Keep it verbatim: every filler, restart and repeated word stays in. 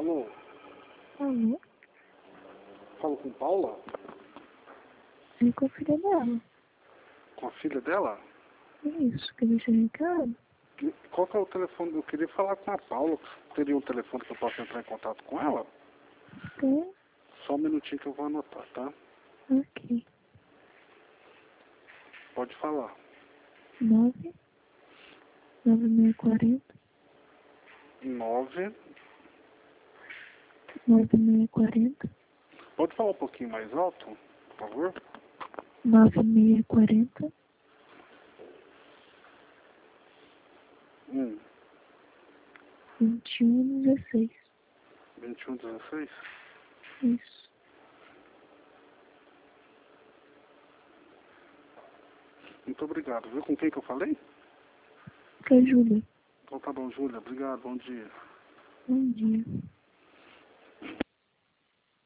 Alô? Alô? Falo com Paula? É com a filha dela. Com a filha dela? Isso, quer deixar recado? Que- Qual que é o telefone? Eu queria falar com a Paula. Teria um telefone que eu possa entrar em contato com ela? Tem? Só um minutinho que eu vou anotar, tá? Ok. Pode falar. Nove, nove meia quarenta, Nove. nove meia quarenta, Pode falar um pouquinho mais alto, por favor? nove meia quarenta, Hum. vinte e um dezesseis. vinte e um, dezesseis? Isso. Muito obrigado, viu? Com quem que eu falei? Que é Júlia. Então tá bom, Júlia. Obrigado, bom dia. Bom dia.